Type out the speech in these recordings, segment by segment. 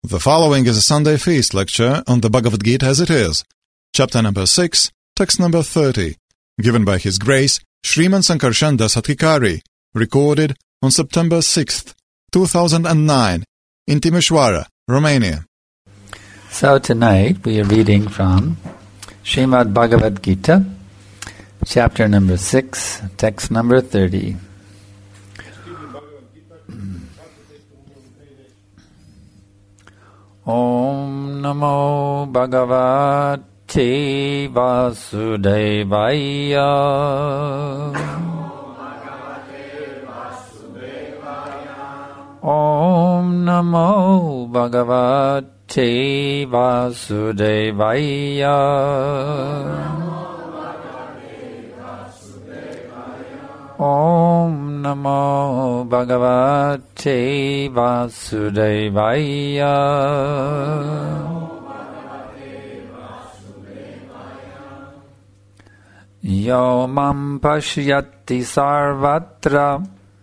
The following is a Sunday Feast lecture on the Bhagavad Gita as it is, chapter number 6, text number 30, given by His Grace Sriman Sankarshan Das Adhikari, recorded on September 6th, 2009, in Timișoara, Romania. So tonight we are reading from Srimad Bhagavad Gita, chapter number 6, text number 30. Om Namo Bhagavate Vasudevaya. Om Namo Bhagavate Vasudevaya. Om Namo Bhagavate Vasudevaya. Yo mam pashyati sarvatra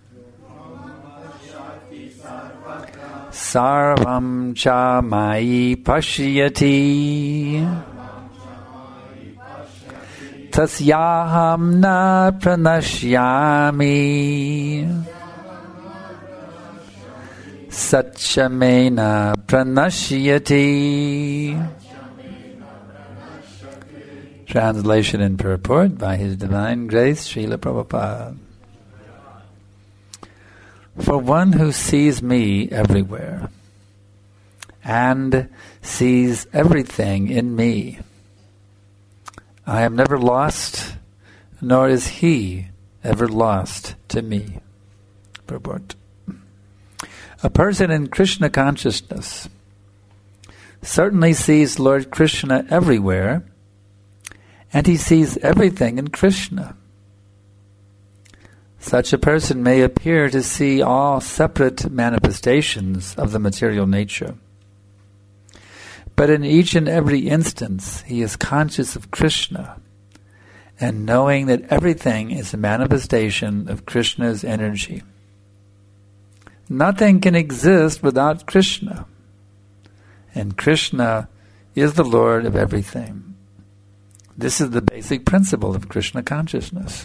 sarvam cha mai pashyati tasyaham na pranashyami satchamena pranashyati. Translation and purport by His Divine Grace Srila Prabhupada. For one who sees me everywhere and sees everything in me, I am never lost, nor is he ever lost to me. Purport. A person in Krishna consciousness certainly sees Lord Krishna everywhere, and he sees everything in Krishna. Such a person may appear to see all separate manifestations of the material nature, but in each and every instance he is conscious of Krishna and knowing that everything is a manifestation of Krishna's energy. Nothing can exist without Krishna, and Krishna is the Lord of everything. This is the basic principle of Krishna consciousness.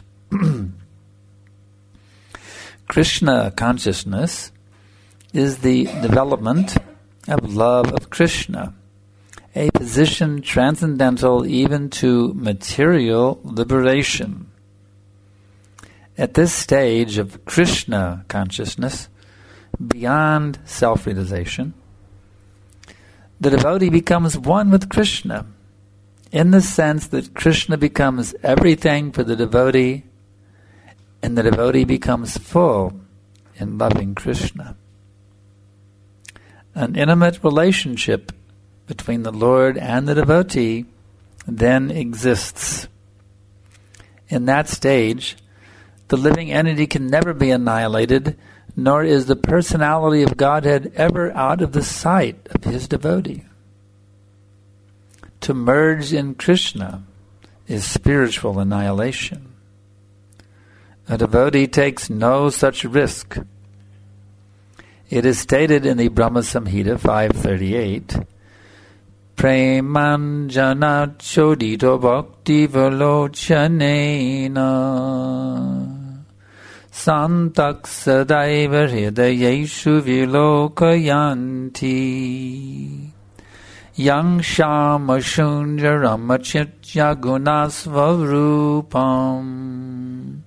Krishna consciousness is the development of love of Krishna, a position transcendental even to material liberation. At this stage of Krishna consciousness, beyond self-realization, the devotee becomes one with Krishna, in the sense that Krishna becomes everything for the devotee, and the devotee becomes full in loving Krishna. An intimate relationship between the Lord and the devotee then exists. In that stage, the living entity can never be annihilated, nor is the personality of Godhead ever out of the sight of his devotee. To merge in Krishna is spiritual annihilation. A devotee takes no such risk. It is stated in the Brahma Samhita 538, Premanjana chodito bhakti velochanena santak sadaiva hridayeshu vilokayanti yang shama shunjaram achitya gunasvarupam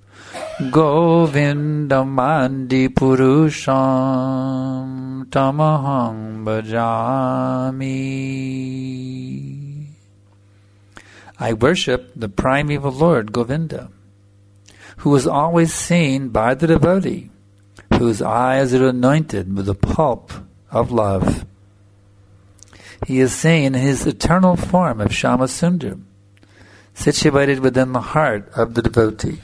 govindamandi purusham tamaham bhajami. I worship the primeval Lord Govinda, who is always seen by the devotee, whose eyes are anointed with the pulp of love. He is seen in his eternal form of Shama Sundar, situated within the heart of the devotee.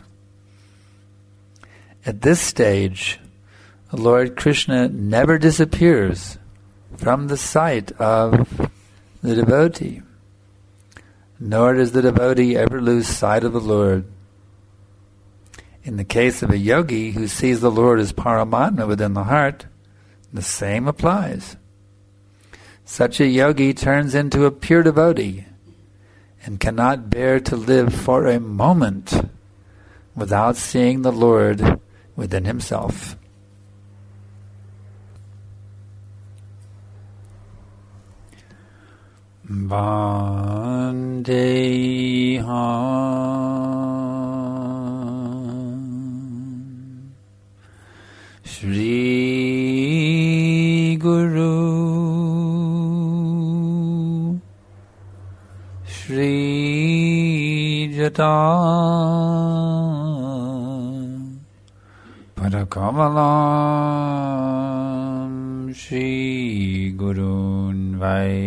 At this stage, Lord Krishna never disappears from the sight of the devotee, nor does the devotee ever lose sight of the Lord. In the case of a yogi who sees the Lord as Paramatma within the heart, the same applies. Such a yogi turns into a pure devotee and cannot bear to live for a moment without seeing the Lord within himself. Vandeham Shri Guru Shri Jata Padakamalam Shri Gurun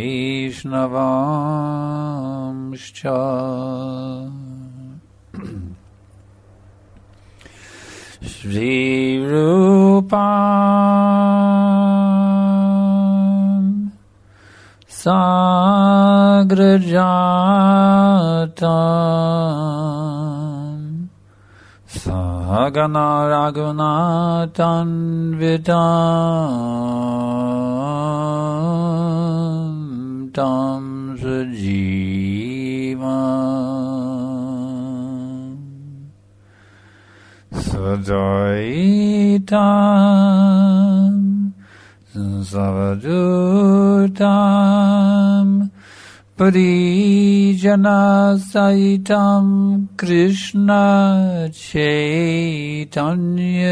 Vaishnavamscha Shri Rupam Sagrajatam Sagana Raghunatan Vidam Tam Sajivam Sadaitam Savadutam Parijana Saitam Krishna Chaitanya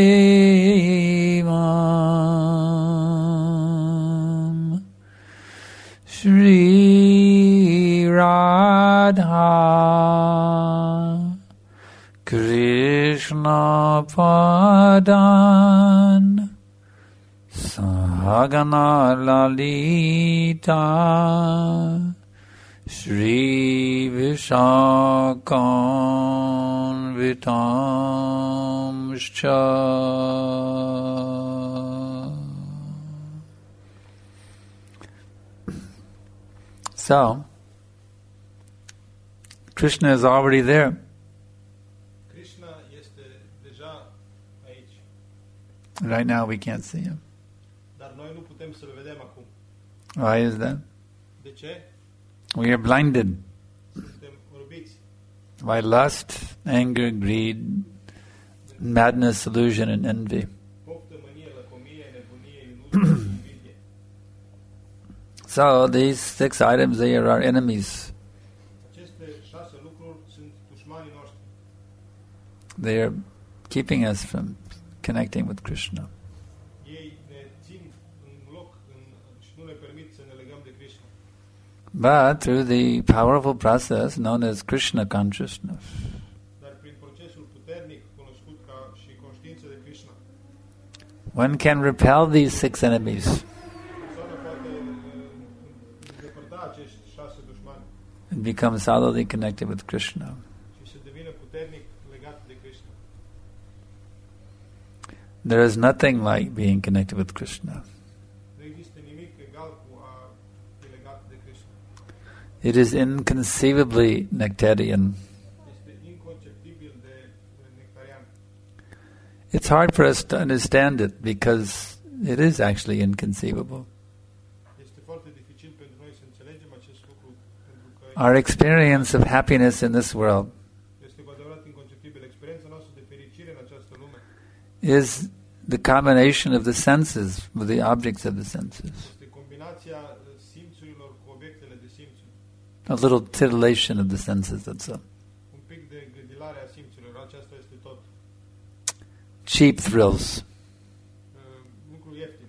Devam Shri Radha Krishna Padan Sagana Lalita Shri Vishakam Vitamscha. So, Krishna is already there. Krishna este deja aici. Right now we can't see him. Dar noi nu putem să-l vedem acum. Why is that? De ce? We are blinded Suntem orbiți by lust, anger, greed, madness, illusion, and envy. poftă, mânie, lăcomie, nebunie, iluzie și invidie. So these 6 items, they are our enemies. Aceste 6 lucruri sunt dușmanii noștri. They are keeping us from connecting with Krishna. Ei ne țin în loc și nu ne permit să ne legăm de Krishna. But through the powerful process known as Krishna consciousness, Dar prin procesul puternic cunoscut ca și conștiință de Krishna, one can repel these 6 enemies persoana poate îndepărta acești 6 dușmani and become solidly connected with Krishna. și să devină puternic legat de Krishna. There is nothing like being connected with Krishna. Nu există nimic egal cu a fi legat de Krishna. It is inconceivably nectarian. Este inconceptibil de nectarian. It's hard for us to understand it because it is actually inconceivable. Este foarte dificil pentru noi să înțelegem acest lucru pentru că Our experience of happiness in this world este cu adevărat inconceptibil. Experiența noastră de fericire în această lume is the combination of the senses with the objects of the senses. este combinația simțurilor cu obiectele de simțuri. A little titillation of the senses, that's all. Un pic de gândilare a simțurilor, aceasta este tot. Cheap thrills. Lucru ieftin.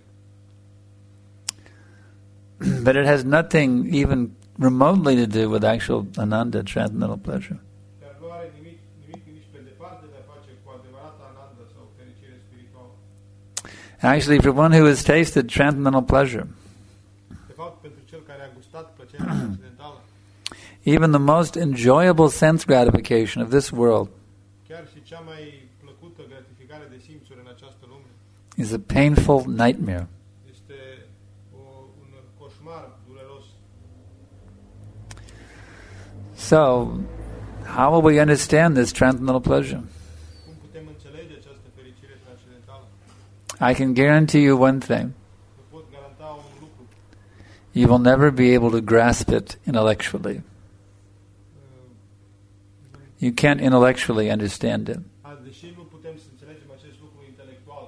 But it has nothing even remotely to do with actual ananda, transcendental pleasure. Dar nu are nimic nici pe departe de a face cu adevărata ananda sau fericire spirituală. Actually, for one who has tasted transcendental pleasure, De fapt, pentru cel care a gustat plăcerea transcendentală, even the most enjoyable sense gratification of this world chiar și cea mai plăcută gratificare de simțuri în această lume, is a painful nightmare. este un coșmar dureros. So, how will we understand this transcendental pleasure? Cum putem înțelege această fericire transcendentală? I can guarantee you one thing. Vă pot garanta un lucru. you will never be able to grasp it intellectually. You can't intellectually understand it. Deși nu putem să înțelegem acest lucru intelectual,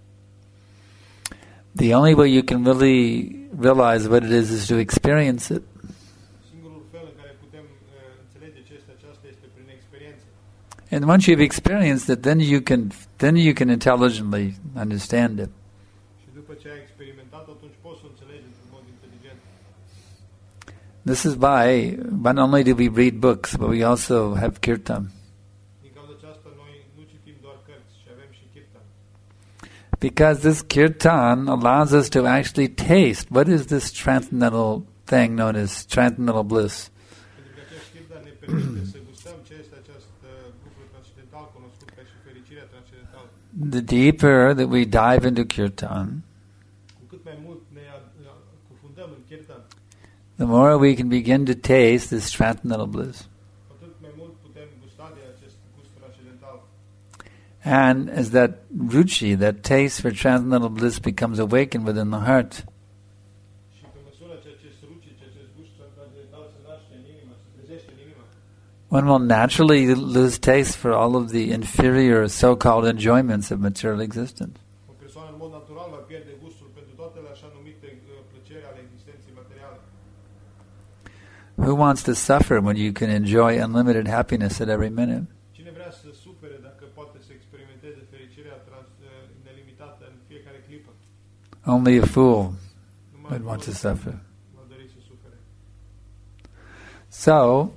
The only way you can really realize what it is to experience it. singurul fel în care putem înțelege ce este aceasta este prin experiență. And once you've experienced it, then you can intelligently understand it. Și după ce ai experimentat, atunci poți să o înțelegi într-un mod inteligent. This is why not only do we read books, but we also have kirtan. Din cauza aceasta, noi nu citim doar cărți, ci avem și kirtan. Because this kirtan allows us to actually taste what is this transcendental thing known as transcendental bliss. Pentru că acest kirtan ne permite să gustăm ce este acest lucru transcendental cunoscut ca și fericirea transcendentală. The deeper that we dive into kirtan, Cu cât mai mult ne cufundăm în kirtan, the more we can begin to taste this transcendental bliss. cu atât mai mult putem gusta de acest gust transcendental. And as that ruchi, that taste for transcendental bliss becomes awakened within the heart, Și pe măsură ce acest ruci, ce acest gust transcendental se naște în inimă, se trezește în inimă, one will naturally lose taste for all of the inferior so-called enjoyments of material existence. o persoană în mod natural va pierde gustul pentru toate așa numite plăceri ale existenței materiale. Who wants to suffer when you can enjoy unlimited happiness at every minute? Cine vrea să sufere dacă poate să experimenteze fericirea nelimitată în fiecare clipă? Only a fool Numai would want to suffer. va dori să sufere. So,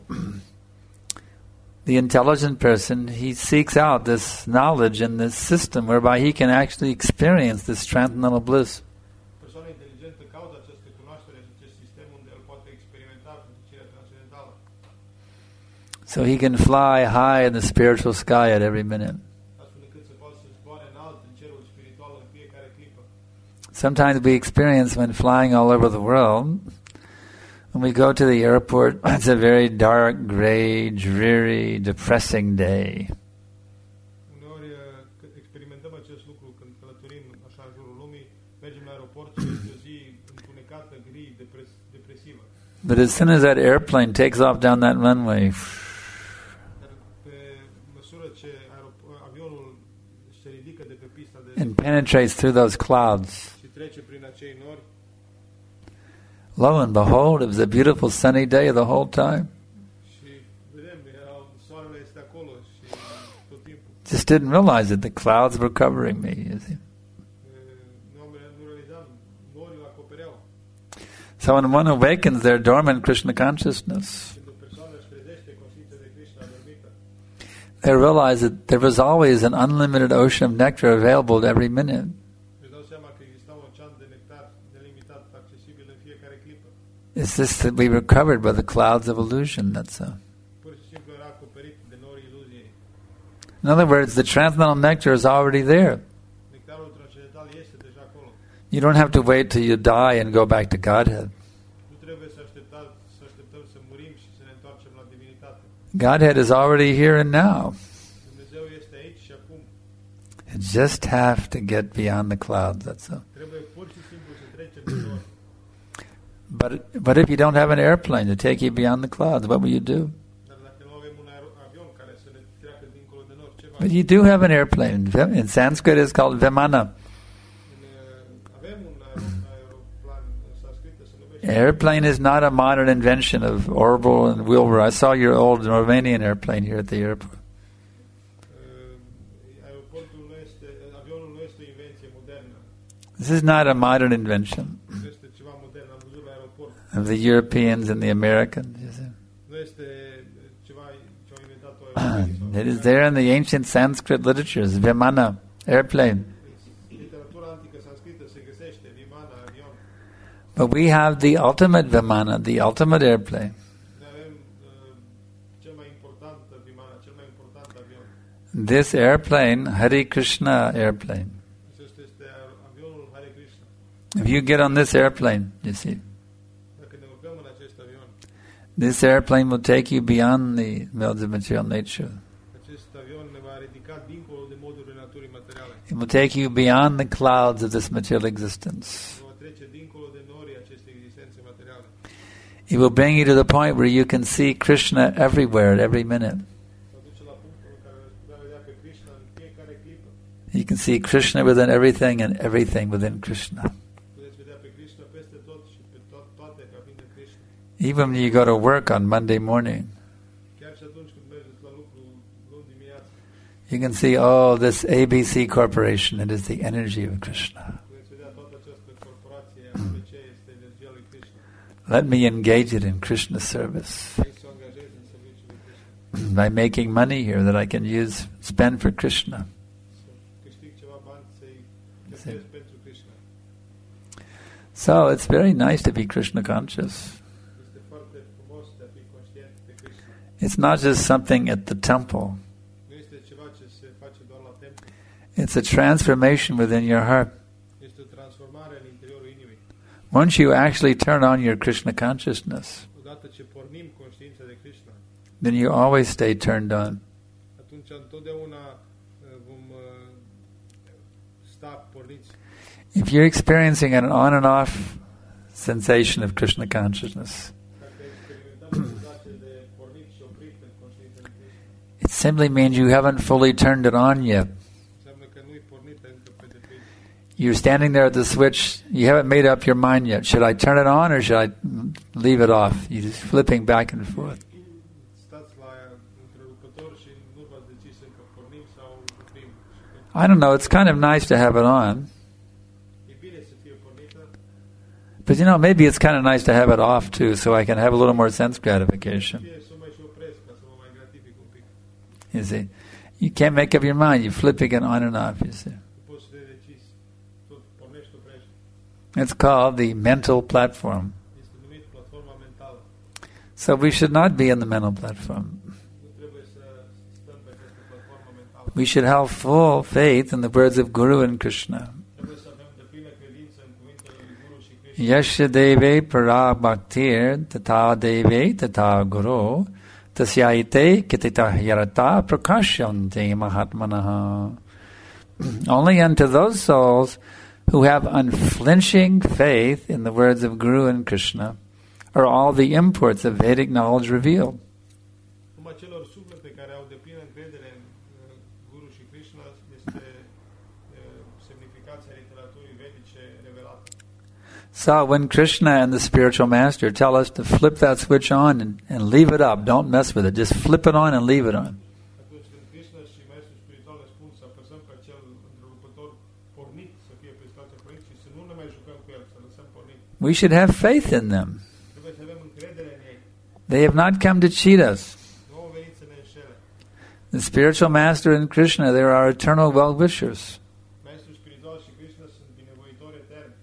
the intelligent person, he seeks out this knowledge and this system whereby he can actually experience this transcendental bliss. Persoana inteligentă caută această cunoaștere și acest sistem unde el poate experimenta fericirea transcendentală. So he can fly high in the spiritual sky at every minute. Astfel încât să poată să zboare înalt în cerul spiritual în fiecare clipă. Sometimes we experience when flying all over the world, when we go to the airport, it's a very dark, gray, dreary, depressing day. Uneori experimentăm acest lucru când călătorim așa în jurul lumii, mergem la aeroport și este o zi întunecată, gri, depresivă. But as soon as that airplane takes off down that runway, Dar pe măsură ce avionul se ridică de pe pista de and penetrates through those clouds, și trece prin acei nori, lo and behold, it was a beautiful sunny day the whole time. și vedem, soarele este acolo și tot timpul. Just didn't realize it. The clouds were covering me, you see. Nu realizam, norii îl acopereau. So when one awakens their dormant Krishna consciousness, Când o persoană își trezește conștiința de Krishna adormită, they realize that there was always an unlimited ocean of nectar available at every minute. își dau seama că exista un ocean de nectar nelimitat accesibil în fiecare clipă. It's just that we were covered by the clouds of illusion, that's all. Pur și simplu era acoperit de norii iluziei. In other words, the transcendental nectar is already there. Nectarul transcendental este deja acolo. You don't have to wait till you die and go back to Godhead. Nu trebuie să așteptăm să murim și să ne întoarcem la divinitate. Godhead is already here and now. Dumnezeu este aici și acum. You just have to get beyond the clouds, that's all. Trebuie pur și simplu să trecem de nori. But if you don't have an airplane to take you beyond the clouds, what will you do? Dar dacă nu avem un avion care să ne treacă dincolo de nori, ce va But you do have an airplane. In Sanskrit it's called Vimana. Avem un aeroplan în sanscrită, se numește. Airplane is not a modern invention of Orville and Wilbur. I saw your old Romanian airplane here at the airport. Avionul nu este o invenție modernă. This is not a modern invention Este ceva modern, am văzut la aeroport. of the Europeans and the Americans. You see. Nu este ceva ce au inventat o It is there in the ancient Sanskrit literatures, Vimana, airplane. literatura antică sanscrită se găsește Vimana, avion. But we have the ultimate Vimana, the ultimate airplane. Noi avem cel mai important Vimana, cel mai important avion. This airplane, Hare Krishna airplane. Acesta este avionul Hare Krishna. If you get on this airplane, you see, Dacă ne urcăm în acest avion, this airplane will take you beyond the modes of material nature. acest avion ne va ridica dincolo de modurile naturii materiale. It will take you beyond the clouds of this material existence. Ne va trece dincolo de norii acestei esențe materiale. It will bring you to the point where you can see Krishna everywhere at every minute. Vă duce la punctul în care veți putea vedea pe Krishna în fiecare clipă. You can see Krishna within everything and everything within Krishna. Puteți vedea pe Krishna peste tot și pe toate ca fiind de Krishna. Even when you go to work on Monday morning, Chiar și atunci când mergeți la lucru luni dimineața, you can see, oh, this ABC corporation, it is the energy of Krishna. puteți vedea toată această corporație ABC este energia lui Krishna. Let me engage it in Krishna service Hai să o angajez în serviciul lui Krishna. by making money here that I can spend for Krishna. Să câștig ceva bani să-i cheltuiesc pentru Krishna. So it's very nice to be Krishna conscious. Este foarte frumos de a fi conștient de Krishna. It's not just something at the temple. Nu este ceva ce se face doar la templu. It's a transformation within your heart. Este o transformare în interiorul inimii. Once you actually turn on your Krishna consciousness, Odată ce pornim conștiința de Krishna, then you always stay turned on. atunci întotdeauna vom sta porniți. If you're experiencing an on and off sensation of Krishna consciousness, Dacă experimentăm senzație de pornit și oprit în conștiința de Krishna, it simply means you haven't fully turned it on yet. înseamnă că nu-i pornită încă pe deplin. You're standing there at the switch, you haven't made up your mind yet. Should I turn it on or should I leave it off? You're just flipping back and forth. Stați la întrerupător și nu v-ați decis încă pornim sau oprim. I don't know, it's kind of nice to have it on. E bine să fie pornită, But you know, maybe it's kind of nice to have it off too, so I can have a little more sense gratification. fie să mă și opresc ca să mă mai gratific un pic. You see, you can't make up your mind. You're flipping it on and off. You see, Nu poți să te decizi. Tot pornești, oprești. it's called the mental platform. Este numit platforma mentală. So we should not be in the mental platform. Nu trebuie să stăm pe această platformă mentală. We should have full faith in the words of Guru and Krishna. Trebuie să avem deplină credință în cuvintele lui Guru și Krishna. Yasya deve para bhaktir tata deve tata guru tasyaite kitita yarata prakashyante mahatmanaha. Only unto those souls who have unflinching faith in the words of Guru and Krishna are all the imports of Vedic knowledge revealed. Numai celor suflete care au deplină încredere în Guru și Krishna este semnificația literaturii vedice revelate. So when Krishna and the spiritual master tell us to flip that switch on and leave it up, don't mess with it, just flip it on and leave it on. Atunci când Krishna și Maestrul Spiritual ne spun să apăsăm pe acel întrerupător pornit, să fie pe situația pornit și să nu ne mai jucăm cu el, să lăsăm pornit. We should have faith in them. Trebuie să avem încredere în ei. They have not come to cheat us. Nu au venit să ne înșele. The spiritual master and Krishna, they are our eternal well-wishers. Maestrul Spiritual și Krishna sunt binevoitori eterni.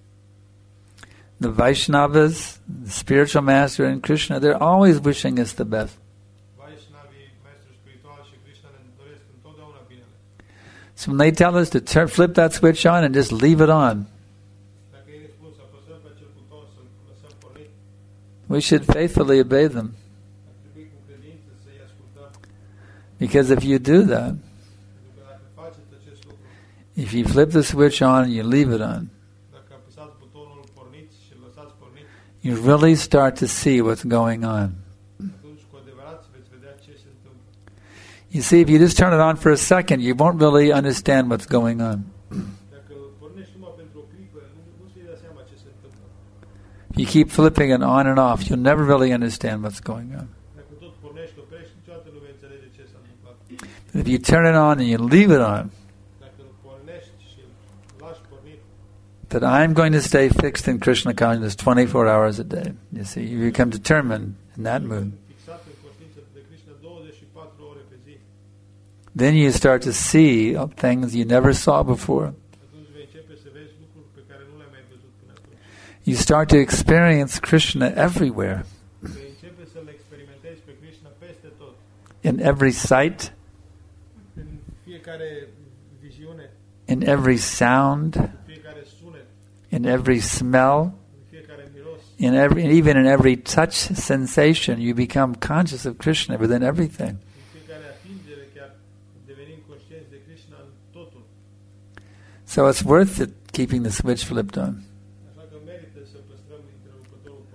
The Vaishnavas, the spiritual master and Krishna, they're always wishing us the best. Vaishnavii, Maestrul Spiritual și Krishna ne doresc întotdeauna binele. So when they tell us to flip that switch on and just leave it on, Dacă ei ne spun să apăsăm pe acel buton, să-l lăsăm pornit, we should faithfully obey them. ar trebui cu credință să-i ascultăm. Because if you do that, Pentru că dacă faceți acest lucru, if you flip the switch on and you leave it on, dacă apăsați butonul porniți și îl lăsați pornit, you really start to see what's going on. atunci cu adevărat veți vedea ce se întâmplă. You see, if you just turn it on for a second, you won't really understand what's going on. Dacă îl pornești numai pentru o clipă, nu-ți vei da seama ce se întâmplă. If you keep flipping it on and off, you'll never really understand what's going on. Dacă tot pornești, oprești, niciodată nu vei înțelege ce s-a întâmplat. But if you turn it on and you leave it on, Dacă îl pornești și îl lași pornit, that I'm going to stay fixed in Krishna consciousness 24 hours a day. You see, you become determined in that mood. fixat în conștiință de Krishna 24 ore pe zi, Then you start to see things you never saw before. atunci vei începe să vezi lucruri pe care nu le-ai mai văzut până atunci. You start to experience Krishna everywhere, Vei începe să-l experimentezi pe Krishna peste tot. in every sight, În fiecare viziune, in every sound, în fiecare sunet, in every smell, în fiecare miros, even in every touch sensation. You become conscious of Krishna within everything. în fiecare atingere, chiar devenim conștienți de Krishna în totul. So it's worth it keeping the switch flipped on. Așa că merită să păstrăm interlocutorul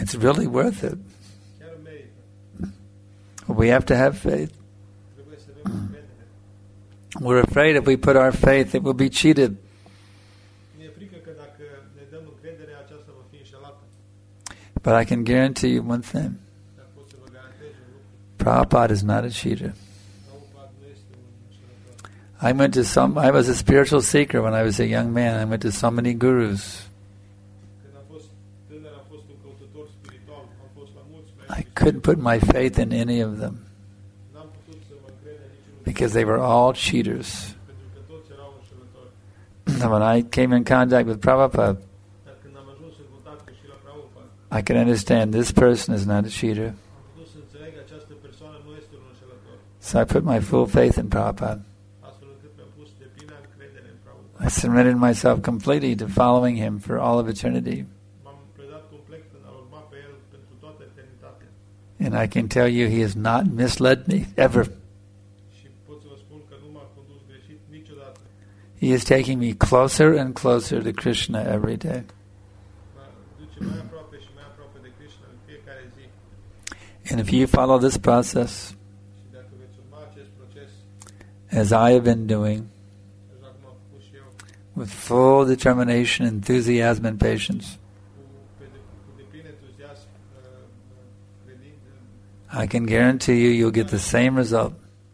It's really worth it. Chiar merită. We have to have faith. Trebuie să avem încredere. We're afraid if we put our faith, it will be cheated. Mi-e frică că dacă ne dăm încredere, aceasta va fi înșelată. But I can guarantee you one thing. Dar pot să vă garantez un lucru. Prabhupada is not a cheater. Prabhupada nu este un înșelător. I was a spiritual seeker when I was a young man. I went to so many gurus. Când am fost tânăr, am fost un căutător spiritual, am fost la mulți I maestri. couldn't put my faith in any of them N-am putut să mă încred în niciunul because they were all cheaters. pentru că toți erau înșelători. And when I came in contact with Prabhupada, Dar când am ajuns în contact cu Srila Prabhupada, I could understand this person is not a cheater. am putut să înțeleg că această persoană nu este un înșelător. So I put my full faith in Prabhupada. Astfel încât mi-am pus deplină încredere în Prabhupada. I surrendered myself completely to following him for all of eternity. M-am predat complet în a urma pe el pentru toată eternitatea. And I can tell you he has not misled me ever. Și pot să vă spun că nu m-a condus greșit niciodată. He is taking me closer and closer to Krishna every day. Mă duce mai aproape și mai aproape de Krishna în fiecare zi. And if you follow this process, Și dacă veți urma acest proces, as I have been doing, așa cum am făcut și eu, with full determination, enthusiasm, and patience, cu deplin entuziasm, credință, I can guarantee you you'll get the same result.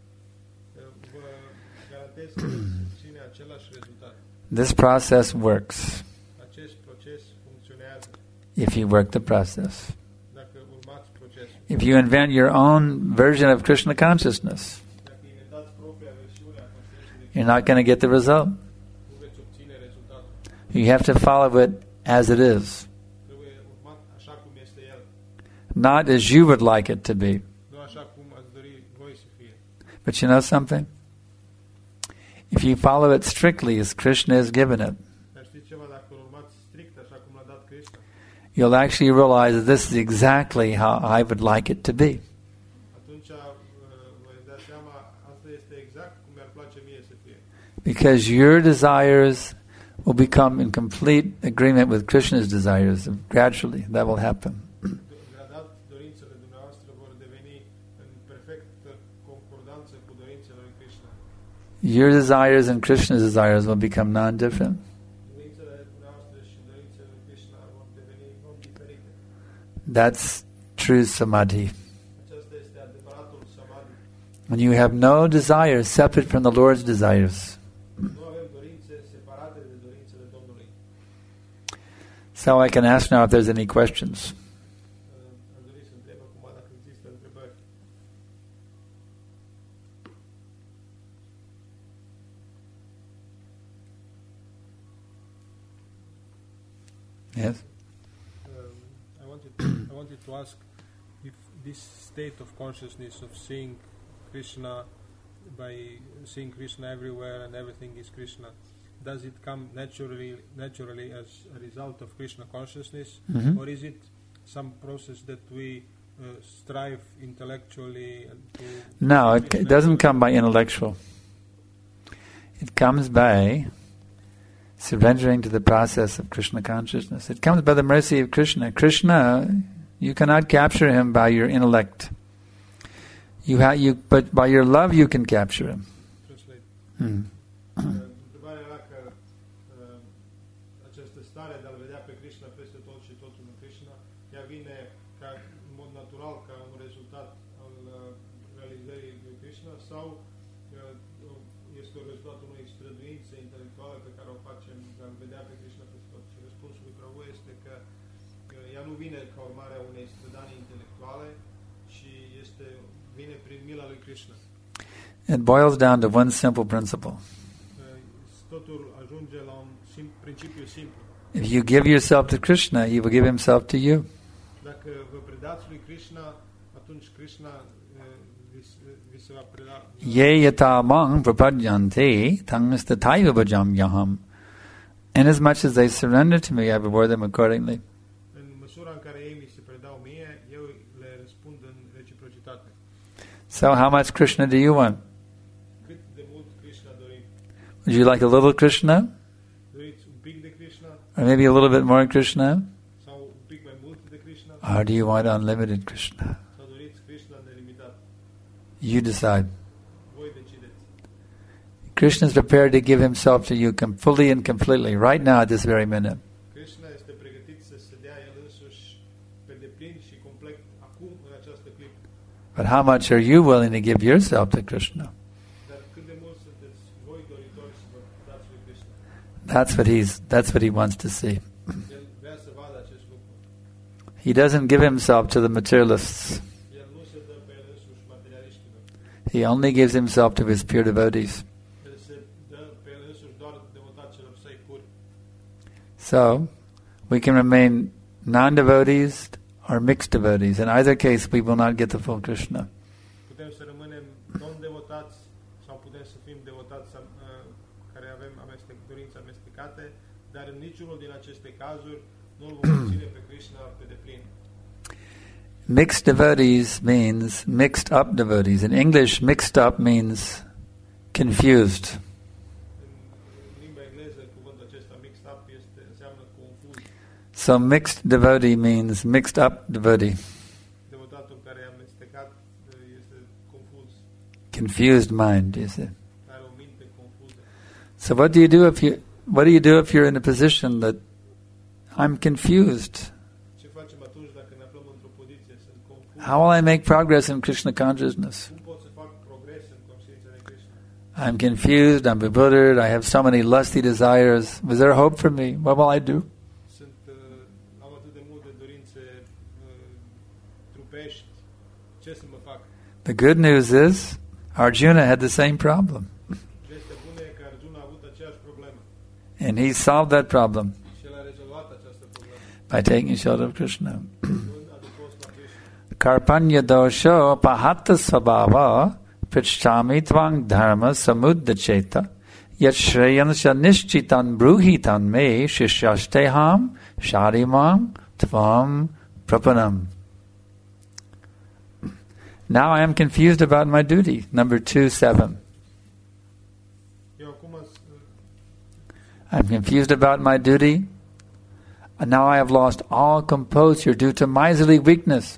vă garantez că veți obține același rezultat. This process works Acest proces funcționează if you work the process. dacă urmați procesul. If you invent your own version of Krishna consciousness, Dacă inventați propria versiune a conștiinței, you're not going to get the result. nu veți obține rezultatul. You have to follow it as it is, Trebuie urmat așa cum este el, not as you would like it to be. nu așa cum ați dori voi să fie. But you know something? If you follow it strictly as Krishna has given it, Dar știți ceva, dacă îl urmați strict așa cum l-a dat Krishna, you'll actually realize that this is exactly how I would like it to be. atunci vă dați seama, asta este exact cum mi-ar place mie să fie. Because your desires will become in complete agreement with Krishna's desires. Gradually, that will happen. Gradat, dorințele dumneavoastră vor deveni în perfectă concordanță cu dorințele lui Krishna. Your desires and Krishna's desires will become non-different. Dorințele dumneavoastră și dorințele lui Krishna vor deveni non-diferite. That's true samadhi. Aceasta este adevăratul samadhi. When you have no desire separate from the Lord's desires. Nu avem dorințe separate de dorințele Domnului. So I can ask now if there's any questions. Aș dori să întreb acum dacă există întrebări. Yes? I wanted to ask if this state of consciousness of seeing Krishna, by seeing Krishna everywhere and everything is Krishna, does it come naturally as a result of Krishna consciousness, Mhm. or is it some process that we strive intellectually to? No, it doesn't come by intellectual. It comes by surrendering to the process of Krishna consciousness. It comes by the mercy of Krishna. Krishna, you cannot capture him by your intellect. But by your love you can capture him. Translate. Hmm. Întrebarea era că această stare de a-L vedea pe Krishna peste tot și totul în Krishna, ea vine ca, în mod natural ca un rezultat al realizării lui Krishna sau este un rezultat unei străduințe intelectuale pe care o facem de a-L vedea pe Krishna peste tot. Și răspunsul lui Prabhu este că ea nu vine ca urmare a unei strădanii intelectuale, ci vine prin mila lui Krishna. It boils down to one simple principle. Totul ajunge la un principiu simplu. If you give yourself to Krishna, he will give himself to you. Dacă vă predați lui Krishna, atunci Krishna vi se va preda. Ye yata mang prapadyanti tangastataiva bhajam yaham. Inasmuch as they surrender to me, I reward them accordingly. În măsura în care ei mi se predau mie, eu le răspund în reciprocitate. So how much Krishna do you want? Cât de mult Krishna dorim? Would you like a little Krishna? Doriți un pic de Krishna Or maybe a little bit more Krishna? sau un pic mai mult de Krishna? Krishna or do you want unlimited Krishna? sau doriți Krishna nelimitat? You decide. Voi decideți. Krishna is prepared to give himself to you fully and completely, right now at this very minute. Krishna este pregătit să se dea El însuși pe deplin și complet acum, în această clipă. But how much are you willing to give yourself to Krishna? Dar cât de mult sunteți voi doritori să vă dați lui Krishna? That's what he wants to see. El vrea să vadă acest lucru. He doesn't give himself to the materialists. El nu se dă pe El însuși materialiștilor. He only gives himself to his pure devotees. El se dă pe El însuși doar devotaților săi puri. So, we can remain non-devotees or mixed devotees. In either case, we will not get the full Krishna. Putem să rămânem non-devotați sau putem să fim devotați care avem dorințe amestecate, dar în niciunul din aceste cazuri nu îl vom obține pe Krishna pe deplin. Mixed devotees means mixed up devotees. In English, mixed up means confused. În limba engleză, cuvântul acesta mixed up înseamnă confuz. So mixed devotee means mixed up devotee. Devotatul care e amestecat este confuz. Confused mind, you see. Are o minte confuză. So what do you do if you're in a position that I'm confused? Ce facem atunci dacă ne aflăm într-o poziție sunt confuz? How will I make progress in Krishna consciousness? Cum pot să fac progres în conștiința de Krishna? I'm confused, I'm bewildered, I have so many lusty desires. Was there hope for me? What will I do? Am atât de multe dorințe trupești. Ce să mă fac? The good news is, Arjuna had the same problem. Vestea bună e că Arjuna a avut aceeași problemă. And he solved that problem Și el a rezolvat această problemă. by taking shelter of Krishna. Luând adăpost la Krishna. Karpanya dosho pahatta svabhava prichami tvang dharma samuddacheta yat shreyansya nishchitan bruhitan me shishyasteham sharimam tvam prapanam. Now I am confused about my duty. Number 2:7. Eu acum I'm confused about my duty. And now I have lost all composure due to miserly weakness.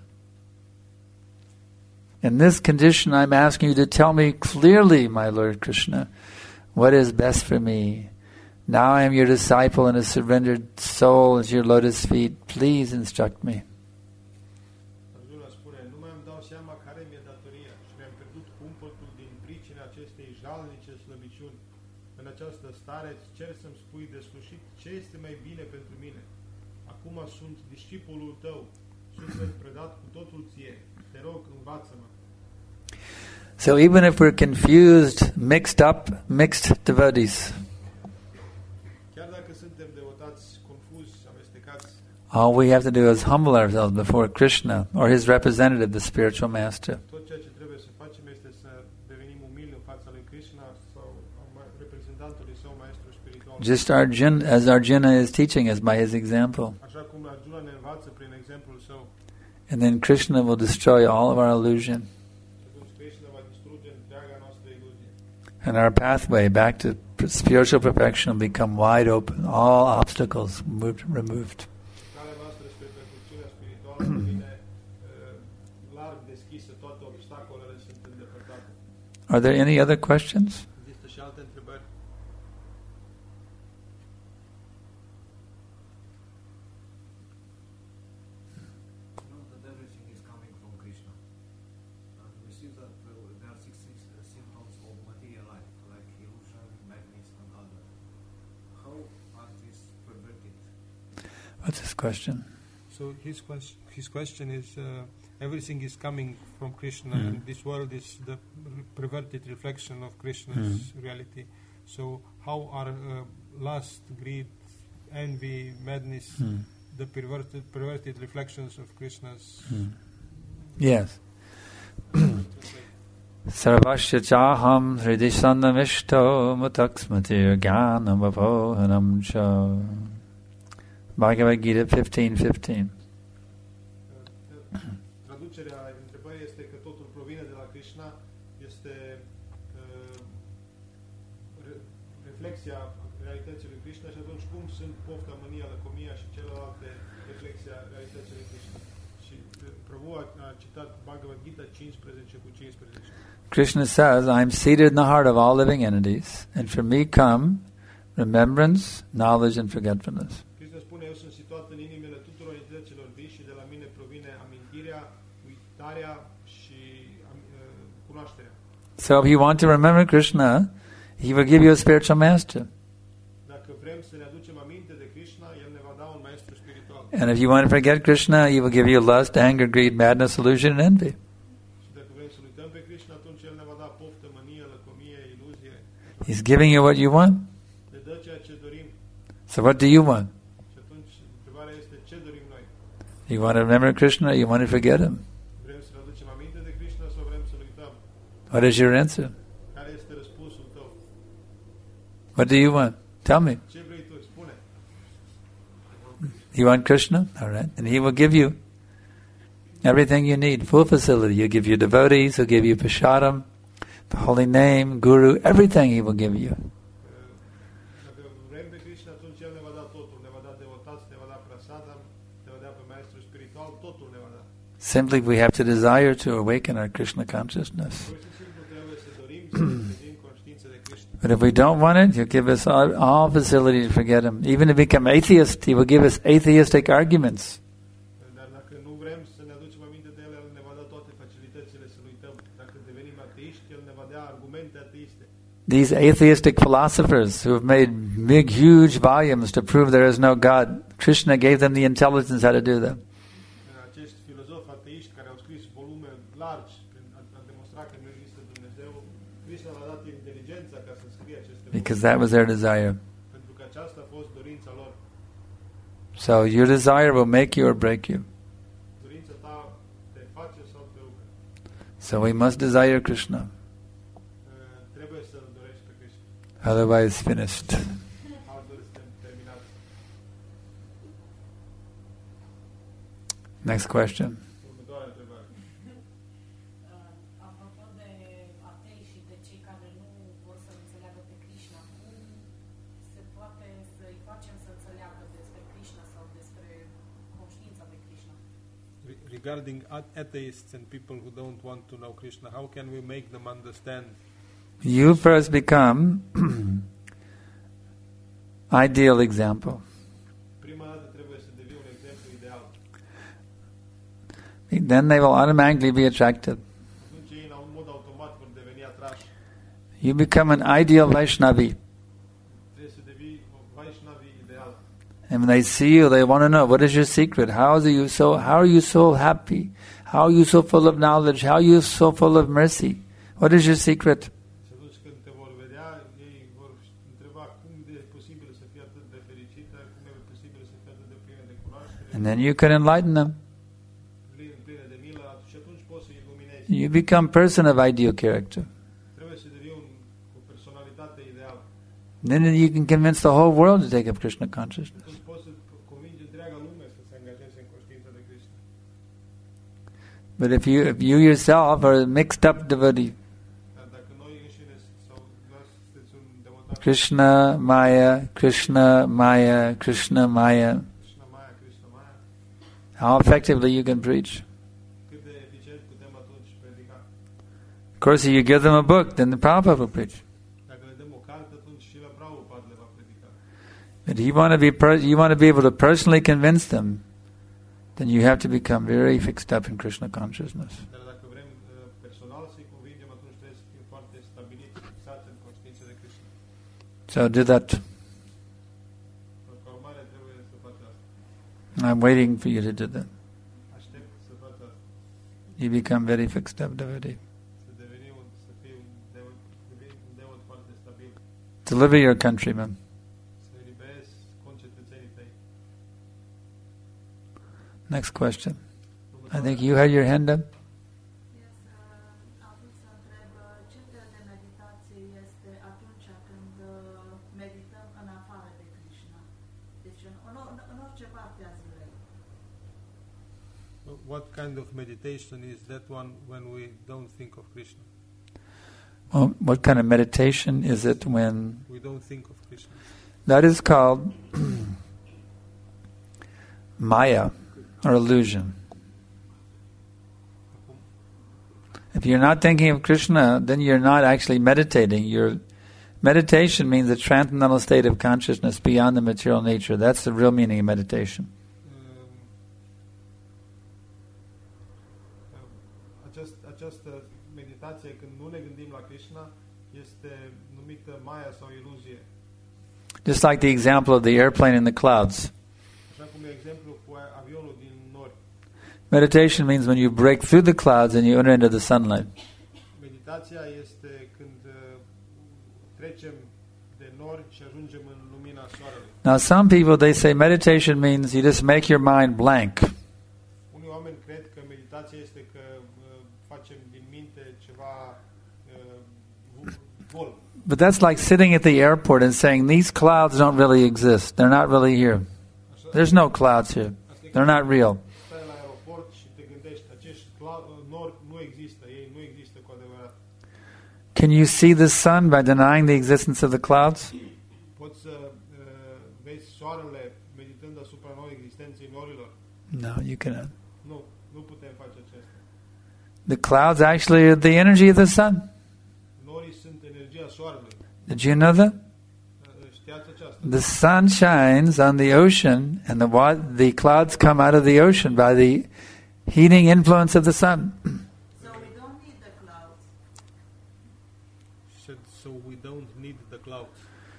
In this condition, I'm asking you to tell me clearly, my Lord Krishna, what is best for me. Now I am your disciple and a surrendered soul at your lotus feet. Please instruct me. Arjuna spune, nu mai îmi dau seama care mi-e datoria și mi-am pierdut cumpătul din pricina acestei jalnice slăbiciuni. În această stare îți cer să-mi spui de sfârșit ce este mai bine pentru mine. Acum sunt discipolul tău, suflet predat cu totul ție. Te rog, învață-mă. So even if we're confused, mixed devotees, Chiar dacă suntem devotați, confuzi, amestecați, all we have to do is humble ourselves before Krishna or his representative, the spiritual master. tot ceea ce trebuie să facem este să devenim umili în fața lui Krishna sau a reprezentantului său maestru spiritual. Just as Arjuna is teaching us by his example. Așa cum Arjuna ne învață prin exemplul său. And then Krishna will destroy all of our illusion. Atunci Krishna va distruge întreaga noastră iluzie. And our pathway back to spiritual perfection will become wide open, all obstacles removed. Calea noastră spre perfecțiunea spirituală devine larg deschisă, toate obstacolele sunt îndepărtate. Are there any other questions? Există și alte întrebări? Know that everything is coming from Krishna. And we see that there are 16 symptoms of material life, like illusion, madness, and other. How are these perverted? What's his question? So his question is everything is coming from Krishna and this world is the perverted reflection of Krishna's reality. So how are lust, greed, envy, madness the perverted reflections of Krishna's Yes. Sarvasya chaham hridisannamishto mutaksmatir jnanam avohanam cha. Bhagavad Gita 15:15. Traducerea întrebării este că totul provine de la Krishna, este reflexia realității lui Krishna și atunci cum sunt pofta, mânia, lăcomia și celelalte reflexii a realității lui Krishna. Și Prabhu a citat Bhagavad Gita 15 cu 15. Krishna says, I am seated in the heart of all living entities, and from me come remembrance, knowledge, and forgetfulness. Krishna spune, eu sunt situat în inimile tuturor entităților vii și de la mine provine amintirea, uitarea și cunoașterea. So if you want to remember Krishna, He will give you a spiritual master. Dacă vrem să ne aducem aminte de Krishna, El ne va da un maestru spiritual. And if you want to forget Krishna, He will give you lust, anger, greed, madness, illusion, and envy. Și dacă vrem să uităm pe Krishna, atunci El ne va da poftă, mânie, lăcomie, iluzie. He's giving you what you want. Ne dă ceea ce dorim. So what do you want? Și atunci întrebarea este ce dorim noi? You want to remember Krishna or you want to forget Him? Vrem să ne aducem aminte de Krishna sau vrem să-L uităm? What is your answer? Care este răspunsul tău? What do you want? Tell me. Ce vrei tu? Spune. You want Krishna? All right. And He will give you everything you need, full facility. He'll give you devotees, He'll give you prasadam, the holy name, guru, everything He will give you. Dacă vrem pe Krishna, atunci El ne va da totul. Ne va da devotați, ne va da prasadam, ne va da pe maestru spiritual, totul ne va da. Simply we have to desire to awaken our Krishna consciousness. Pur și simplu trebuie să dorim să trezim conștiință de Krishna. But if we don't want it, He'll give us all facility to forget Him. Even to become atheist, He will give us atheistic arguments. Dar dacă nu vrem să ne aducem aminte de El, El ne va da toate facilitățile să-L uităm. Dacă devenim ateiști, El ne va da argumente ateiste. These atheistic philosophers who have made big, huge volumes to prove there is no God, Krishna gave them the intelligence how to do them. Acești filozofi ateiști care au scris volume largi a demonstrat că nu există Dumnezeu, Krishna le-a dat inteligența ca să scrie aceste volume. Because that was their desire. Pentru că aceasta a fost dorința lor. So your desire will make you or break you. Dorința ta te face sau te rupe. So we must desire Krishna. Trebuie să-L dorești pe Krishna. Otherwise finished. Altfel suntem terminați. Next question. Următoarea întrebare. Apropo de atei și de cei care nu vor să înțeleagă pe Krishna, cum se poate să-i facem să înțeleagă despre Krishna sau despre conștiința de Krishna? Regarding atheists and people who don't want to know Krishna, how can we make them understand? You first become ideal example. Prima dată trebuie să devii un exemplu ideal. Then they will automatically be attracted. Atunci ei, în mod automat, vor deveni atrași. You become an ideal Vaishnavi. Trebuie să devii o Vaishnavi ideal. And when they see you, they want to know, what is your secret? How are you so happy? How are you so full of knowledge? How are you so full of mercy? What is your secret? Și atunci când te vor vedea, ei vor întreba cum e posibil să fii atât de fericită, cum e posibil să fii atât de plină de cunoaștere, And then you can enlighten them. plină de milă, și atunci poți să-i iluminezi. You become person of ideal character. Trebuie să devii o personalitate ideală. Then you can convince the whole world to take up Krishna consciousness. Atunci poți să convingi întreaga lume să se angajeze în conștiința de Krishna. But if you yourself are a mixed up devotee, Dar dacă noi înșine sau noi sunteți un devotat Krishna Maya, Krishna Maya, Krishna Maya, Krishna Maya, how effectively you can preach. cât de eficient putem atunci predica. Of course, if you give them a book, then the Prabhupada will preach. Dacă le dăm o carte, atunci și la Prabhupada le va predica. But you want to be able to personally convince them, then you have to become very fixed up in Krishna consciousness. Dar dacă vrem personal să-i convingem, atunci trebuie să fim foarte stabiliți, fixați în conștiința de Krishna. So do that. Ca urmare, trebuie să faci asta. I'm waiting for you to do that. Aștept să faci asta. You become very fixed up devotee. Să fii un devot foarte stabil. Deliver your countrymen. Să eliberezi concetățenii tăi. Next question. I think you had your hand up. Yes, am vrut să întreb ce fel de meditație este atunci când medităm în afară de Krishna. Deci în orice parte a zilei. What kind of meditation is that one when we don't think of Krishna? Well, what kind of meditation is it when We don't think of Krishna. That is called Maya, or illusion. If you're not thinking of Krishna, then you're not actually meditating. Meditation means a transcendental state of consciousness beyond the material nature. That's the real meaning of meditation. Această meditație, când nu ne gândim la Krishna, este numită Maya sau iluzie. Just like the example of the airplane in the clouds. Așa cum e exemplu cu avionul din nori. Meditation means when you break through the clouds and you enter into the sunlight. Meditația este când trecem de nori și ajungem în lumina soarelui. Now some people, they say meditation means you just make your mind blank. Unii oameni cred că meditația este că facem din minte ceva gol. But that's like sitting at the airport and saying, these clouds don't really exist. They're not really here. There's no clouds here. They're not real. Stai la aeroport și te gândești, acești nori nu există, ei nu există cu adevărat. Can you see the sun by denying the existence of the clouds? Poți să vezi soarele meditând asupra noi existenței norilor? No, you cannot. Nu putem face acesta. The clouds actually are the energy of the sun. Norii sunt energia soarelui. Did you know that? Știați aceasta? The sun shines on the ocean and the clouds come out of the ocean by the heating influence of the sun. So we don't need the clouds. So we don't need the clouds.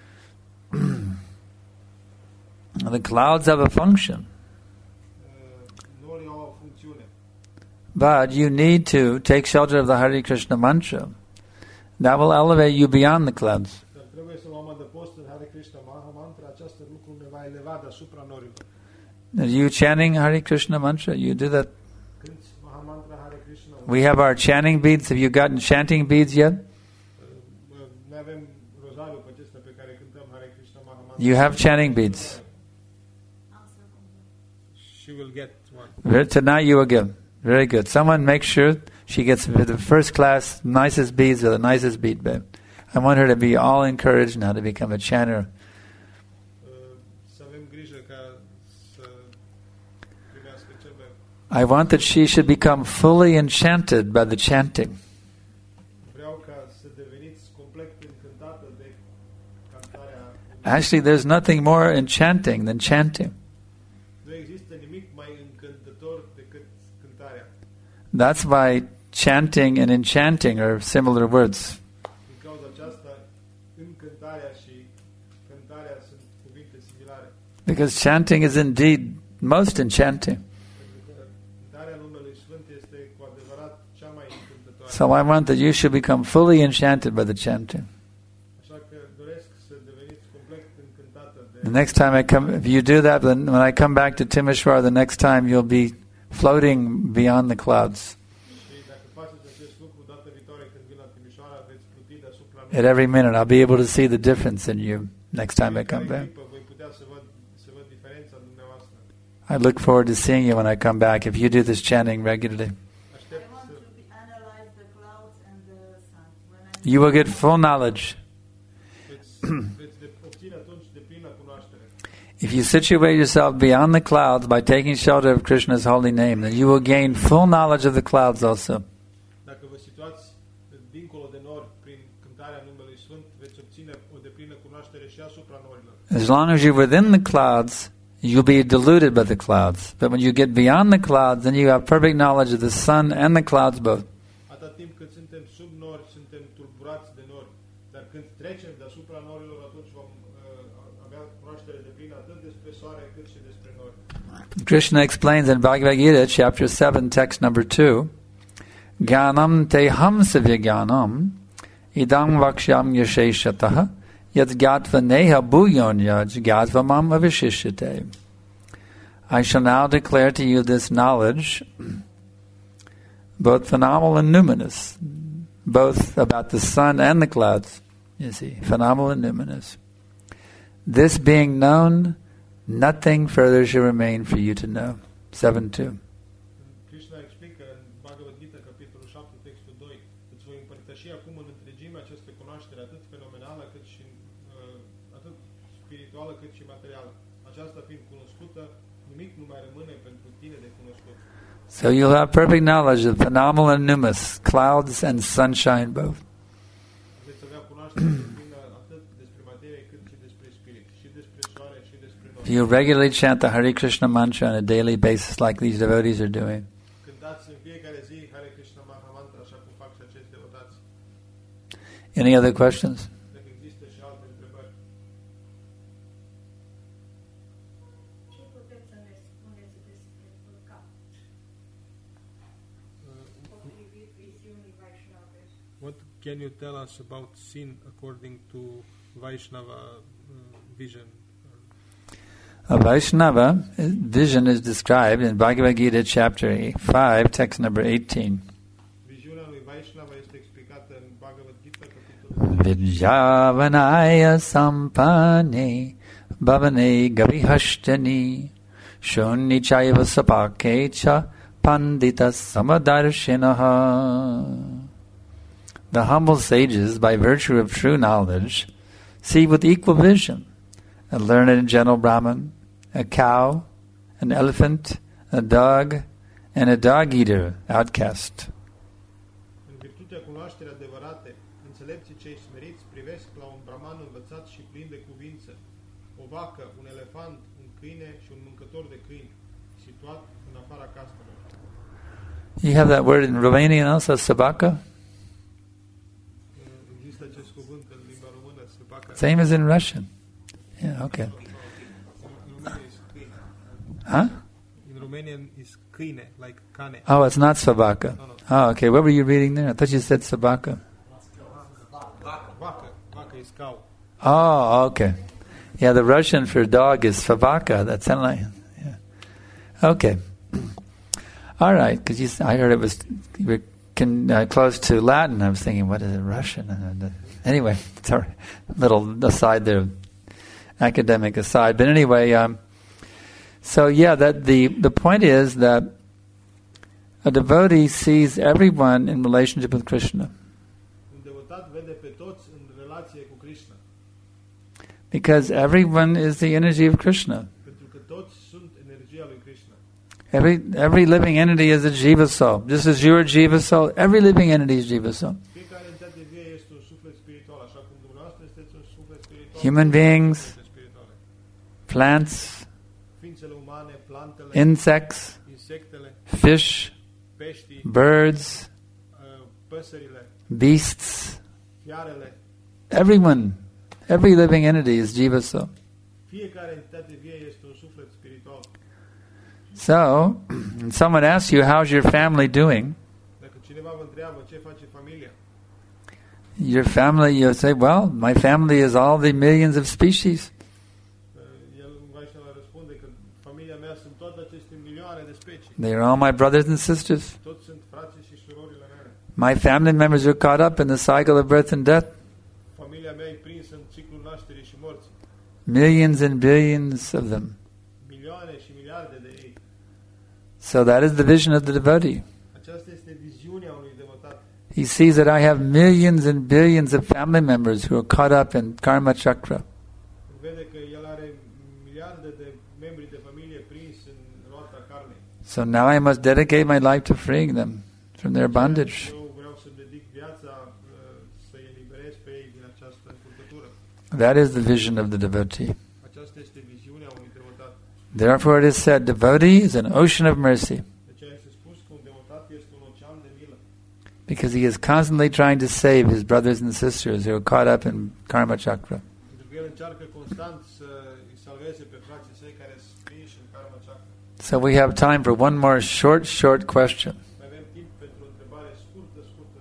The clouds have a function. Norii au o funcțiune. But you need to take shelter of the Hare Krishna mantra. That will elevate you beyond the clouds. Dar trebuie să luăm adăpost în Hare Krishna Maha Mantra, această lucru ne va eleva deasupra norilor. Are you chanting Hare Krishna mantra? You do that. Cânti Maha Mantra Hare Krishna. We have our chanting beads. Have you gotten chanting beads yet? Noi avem rozariul pe acesta pe care cântăm Hare Krishna Maha Mantra. You have chanting beads. She will get one. Tonight you will give. Very good. Someone make sure she gets the first class, nicest beads or the nicest bead, babe. I want her to be all encouraged now to become a chanter. Să avem grijă ca să primească cele. I want that she should become fully enchanted by the chanting. Vreau ca să deveniți complet încântată de cantarea. Actually, there's nothing more enchanting than chanting. Nu există nimic mai încântător decât cântarea. That's why chanting and enchanting are similar words. Din cauza aceasta, încântarea și cântarea sunt cuvinte similare. Because chanting is indeed most enchanting. Pentru că cântarea numelui Sfânt este cu adevărat cea mai încântătoare. So I want that you should become fully enchanted by the chanting. Așa că doresc să deveniți complet încântată de. The next time I come, if you do that, then when I come back to Timeshwar, the next time you'll be floating beyond the clouds. Și dacă faceți acest lucru, data viitoare când vin la Timișoara, veți pluti deasupra At every minute, I'll be able to see the difference in you next time I come back. Voi putea să văd diferența dumneavoastră. I look forward to seeing you when I come back if you do this chanting regularly. I Aștept want să to analyze the clouds and the sun. You will get full knowledge. veți obține atunci de plină cunoaștere. If you situate yourself beyond the clouds by taking shelter of Krishna's holy name, then you will gain full knowledge of the clouds also. Dacă vă situați dincolo de nori prin cântarea numelui Sfânt, veți obține o deplină cunoaștere și asupra norilor. As long as you're within the clouds, you'll be deluded by the clouds. But when you get beyond the clouds, then you have perfect knowledge of the sun and the clouds both. Atât timp cât suntem sub nori, suntem tulburați de nori. Dar când trecem deasupra norilor, atunci vom avea cunoaștere deplină atât despre soare cât și despre nori. Krishna explains in Bhagavad Gita, chapter 7, text number 2, Gyanam te hamsavya gyanam idam vakshyam yasheshataha yad gyatva neha bhuyonyaj gyatva mam avishishyate. I shall now declare to you this knowledge, both phenomenal and numinous, both about the sun and the clouds, you see, phenomenal and numinous. This being known, nothing further shall remain for you to know. 7.2. Krishna explică în Bhagavad Gita, capitolul 7, textul 2, îți voi împărtăși acum în întregime această cunoaștere atât fenomenală cât și atât spirituală cât și materială. Aceasta fiind cunoscută, nimic nu mai rămâne pentru tine de cunoscut. So you'll have perfect knowledge of phenomenal and pneumos, clouds and sunshine both. Veți avea cunoaștere deplină atât despre materie cât și despre spirit, și despre soare și despre If nori. you regularly chant the Hare Krishna mantra on a daily basis like these devotees are doing, Cântați în fiecare zi Hare Krishna Maha Mantra, așa cum fac și acești devotați. any other questions? Dacă există și alte întrebări. Ce puteți să ne spuneți despre păcat? Potrivit viziunii Vaishnave. What can you tell us about sin according to Vaishnava vision? A Vaishnava vision is described in Bhagavad Gita chapter 5, text number 18. Viziunea lui Vaishnava este explicată în Bhagavad Gita, capitolul Vidyavanaya sampane bhavane gavihashtani shunnichaiva sapakecha pandita samadarshinaha. The humble sages, by virtue of true knowledge, see with equal vision a learned and gentle Brahman, a cow, an elephant, a dog, and a dog-eater outcast. În virtutea cunoașterii adevărate, înțelepții cei smeriți privesc la un brahman învățat și plin de cuvință, o vacă, un elefant, un câine și un mâncător de câini, situat în afara castelor. You have that word in Romanian also, sabaka? Există acest cuvânt în limba română, sepaca. Same as in Russian. Yeah, okay. In Romanian is câine. Huh? In Romanian is câine, like cane. Oh, it's not sabaka. Oh, okay. What were you reading there? I thought you said sabaka. Vacă, vacă is cow. Oh, okay. Yeah, the Russian for dog is sabaka. That sounded like, yeah. Okay. All right, because I heard it was you were close to Latin. I was thinking, what is it, Russian? Anyway, sorry, little aside there, academic aside. But anyway, so yeah, that the point is that a devotee sees everyone in relationship with Krishna. Un devotat vede pe toți în relație cu Krishna, Because everyone is the energy of Krishna. pentru că toți sunt energia lui Krishna. Every living entity is a jiva soul. Just as you are jiva soul, every living entity is jiva soul. Fiecare entitate vie este un suflet spiritual, așa cum dumneavoastră sunteți un suflet spiritual. Human beings, Suflete spirituale. plants, Ființele umane, plantele, insects, insectele, fish, peștii, birds, păsările, beasts, fiarele. everyone, every living entity is jiva soul. Fiecare entitate vie este un suflet spiritual. So, when someone asks you, how's your family doing? Dacă cineva vă întreabă ce face familia, Your family, you'll say, well, my family is all the millions of species. el va răspunde că familia mea sunt toate aceste milioane de specii. They are all my brothers and sisters. Toți sunt frații și surorile mele. My family members are caught up in the cycle of birth and death. Familia mea e prinsă în ciclul nașterii și morții. Millions and billions of them. Milioane și miliarde de ei. So that is the vision of the devotee. Aceasta este viziunea unui devotat. He sees that I have millions and billions of family members who are caught up in karma chakra. Vede că el are miliarde de membri de familie prins în roata karmei. So now I must dedicate my life to freeing them from their bondage. Eu vreau să dedic viața să eliberez pe ei din această încurcătură. That is the vision of the devotee. Aceasta este viziunea unui devotat. Therefore it is said, devotee is an ocean of mercy, De aceea este spus că un devotat este un ocean de milă. because he is constantly trying to save his brothers and sisters who are caught up in karma chakra. Pentru că el încearcă constant să îi salveze pe frații săi care sunt prinși în karma chakra. So we have time for one more short question. Mai avem timp pentru o întrebare scurtă.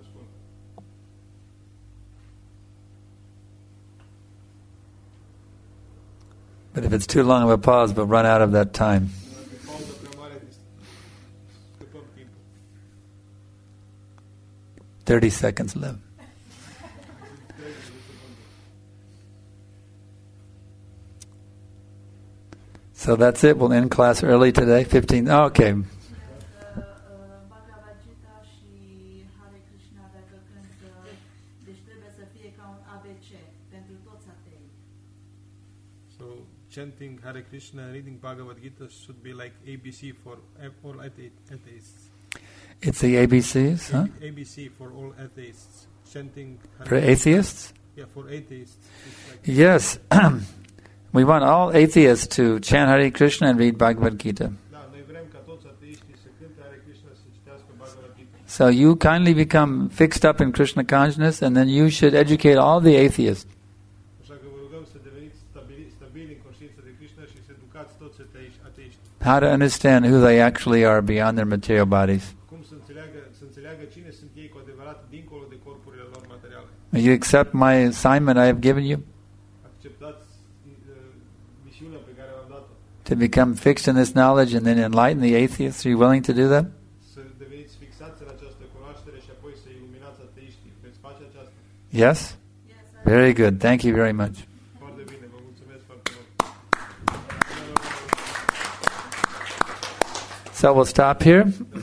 But if it's too long of a pause, we'll run out of that time. Dacă e pauză prea mare, scăpăm timpul. 30 seconds left. So that's it. We'll end class early today. 15. Oh, okay. Bhagavad Gita și Hare Krishna dacă cântă, deci trebuie să fie ca un ABC pentru toți atei. So chanting Hare Krishna and reading Bhagavad Gita should be like ABC for all atheists. It's the ABCs, huh? ABC for all atheists. Chanting Hare For Krishna. atheists? Yeah, for atheists. It's like Yes. We want all atheists to chant Hare Krishna and read Bhagavad Gita. Da, noi vrem ca toți ateiștii să cânte Hare Krishna și să citească Bhagavad Gita. So you kindly become fixed up in Krishna consciousness, and then you should educate all the atheists. Așa că vă rugăm să deveniți stabili în conștiința de Krishna și să educați toți ateiști. How to understand who they actually are beyond their material bodies. Cum să înțeleagă cine sunt ei cu adevărat dincolo de corpurile lor materiale. You accept my assignment I have given you Acceptați misiunea pe care v-am dat-o. to become fixed in this knowledge and then enlighten the atheists. Are you willing to do that? Să deveniți fixați în această cunoaștere și apoi să iluminați ateiștii. Veți face aceasta? Yes? Very good. Thank you very much. Foarte bine, vă mulțumesc foarte mult. So we'll stop here.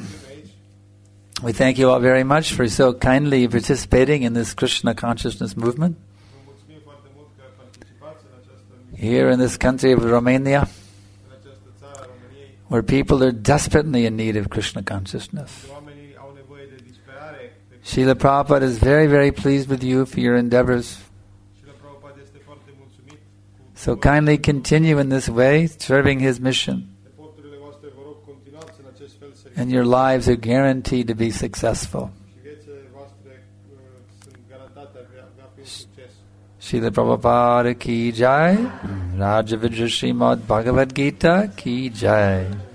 We thank you all very much for so kindly participating in this Krishna consciousness movement Vă mulțumim foarte mult că participați în această here in this country of Romania, în această țară a României. where people are desperately in need of Krishna consciousness. Oamenii au nevoie de disperare. Srila Prabhupada is very, very pleased with you for your endeavors. Și la Prabhupada este foarte mulțumit cu So kindly continue in this way, serving his mission, eforturile voastre. Vă rog, continuați în acest fel să and your lives are guaranteed to be successful. și viețile voastre sunt garantate a fi un succes. Srila Prabhupada ki jai, Raja Vidya Srimad Bhagavad Gita ki jai.